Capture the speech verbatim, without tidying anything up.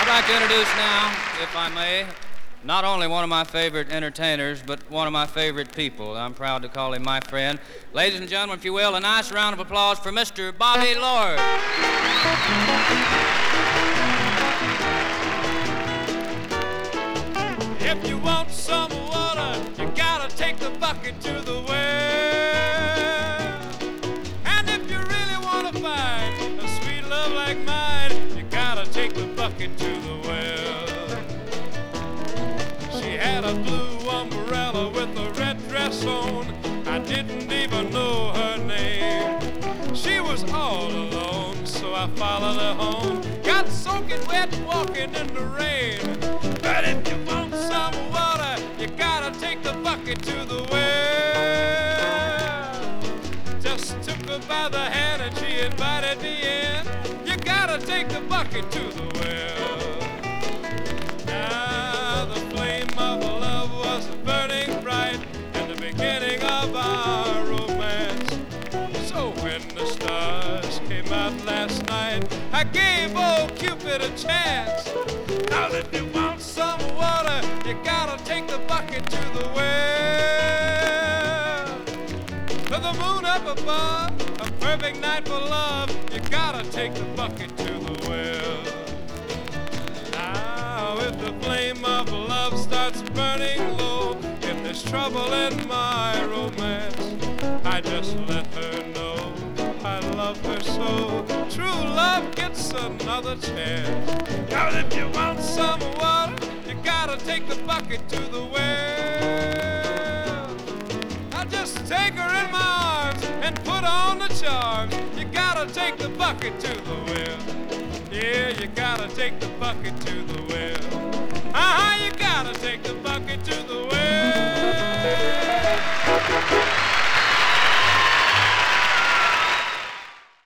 like to introduce now, if I may, not only one of my favorite entertainers, but one of my favorite people. I'm proud to call him my friend. Ladies and gentlemen, if you will, a nice round of applause for Mister Bobby Lord. If you want some water, you gotta take the bucket to the well. And if you really wanna find a sweet love like mine, you gotta take the bucket to the well. She had a blue umbrella with a red dress on. I didn't even know her name. She was all alone, so I followed her home. Got soaking wet walking in the rain. But if you want some water, you gotta take the bucket to the well. Just took her by the hand and she invited me in. You gotta take the bucket to the well. Now the flame of love was burning bright in the beginning of our romance. So when the stars came out last night, I gave old Cupid a chance. Now if you want some water, you gotta take the bucket to the well. For the moon up above, a perfect night for love, you gotta take the bucket to the well. Now if the flame of love starts burning low, if there's trouble in my romance, I just let her know I love her so. True love gets another chance. Now if you want some water, you gotta take the bucket to the well. I just take her in my arms and put on the charms. You gotta take the bucket to the well. Yeah, you gotta take the bucket to the well. Uh-huh, you gotta take the bucket to the well.